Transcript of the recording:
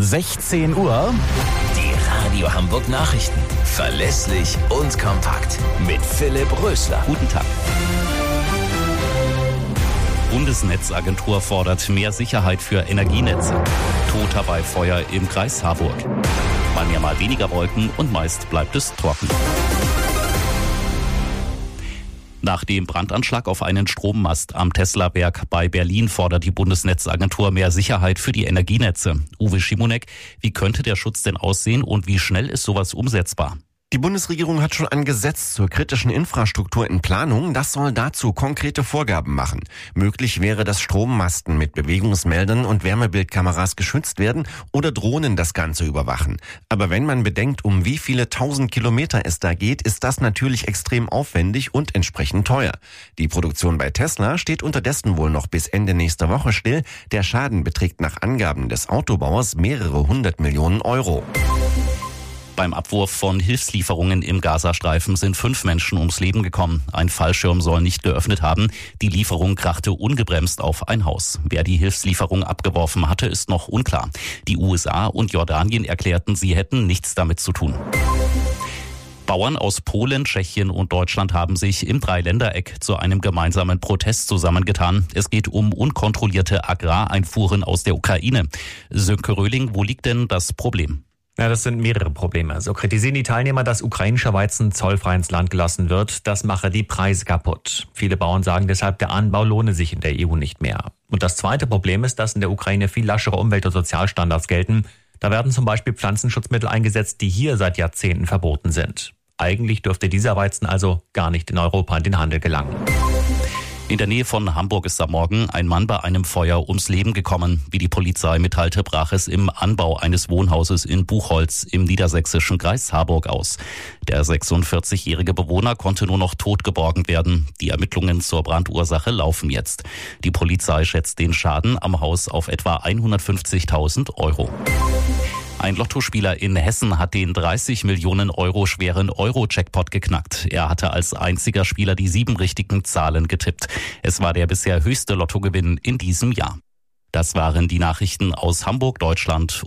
16 Uhr. Die Radio Hamburg Nachrichten. Verlässlich und kompakt. Mit Philipp Rösler. Guten Tag. Bundesnetzagentur fordert mehr Sicherheit für Energienetze. Toter bei Feuer im Kreis Harburg. Mal mehr, mal weniger Wolken und meist bleibt es trocken. Nach dem Brandanschlag auf einen Strommast am Tesla-Werk bei Berlin fordert die Bundesnetzagentur mehr Sicherheit für die Energienetze. Uwe Schimonek, wie könnte der Schutz denn aussehen und wie schnell ist sowas umsetzbar? Die Bundesregierung hat schon ein Gesetz zur kritischen Infrastruktur in Planung. Das soll dazu konkrete Vorgaben machen. Möglich wäre, dass Strommasten mit Bewegungsmeldern und Wärmebildkameras geschützt werden oder Drohnen das Ganze überwachen. Aber wenn man bedenkt, um wie viele 1000 Kilometer es da geht, ist das natürlich extrem aufwendig und entsprechend teuer. Die Produktion bei Tesla steht unterdessen wohl noch bis Ende nächster Woche still. Der Schaden beträgt nach Angaben des Autobauers mehrere 100 Millionen Euro. Beim Abwurf von Hilfslieferungen im Gazastreifen sind 5 Menschen ums Leben gekommen. Ein Fallschirm soll nicht geöffnet haben. Die Lieferung krachte ungebremst auf ein Haus. Wer die Hilfslieferung abgeworfen hatte, ist noch unklar. Die USA und Jordanien erklärten, sie hätten nichts damit zu tun. Bauern aus Polen, Tschechien und Deutschland haben sich im Dreiländereck zu einem gemeinsamen Protest zusammengetan. Es geht um unkontrollierte Agrareinfuhren aus der Ukraine. Sönke Röhling, wo liegt denn das Problem? Ja, das sind mehrere Probleme. So kritisieren die Teilnehmer, dass ukrainischer Weizen zollfrei ins Land gelassen wird. Das mache die Preise kaputt. Viele Bauern sagen deshalb, der Anbau lohne sich in der EU nicht mehr. Und das zweite Problem ist, dass in der Ukraine viel laschere Umwelt- und Sozialstandards gelten. Da werden zum Beispiel Pflanzenschutzmittel eingesetzt, die hier seit Jahrzehnten verboten sind. Eigentlich dürfte dieser Weizen also gar nicht in Europa in den Handel gelangen. In der Nähe von Hamburg ist am Morgen ein Mann bei einem Feuer ums Leben gekommen. Wie die Polizei mitteilte, brach es im Anbau eines Wohnhauses in Buchholz im niedersächsischen Kreis Harburg aus. Der 46-jährige Bewohner konnte nur noch tot geborgen werden. Die Ermittlungen zur Brandursache laufen jetzt. Die Polizei schätzt den Schaden am Haus auf etwa 150.000 Euro. Ein Lottospieler in Hessen hat den 30 Millionen Euro schweren Euro-Jackpot geknackt. Er hatte als einziger Spieler die 7 richtigen Zahlen getippt. Es war der bisher höchste Lottogewinn in diesem Jahr. Das waren die Nachrichten aus Hamburg, Deutschland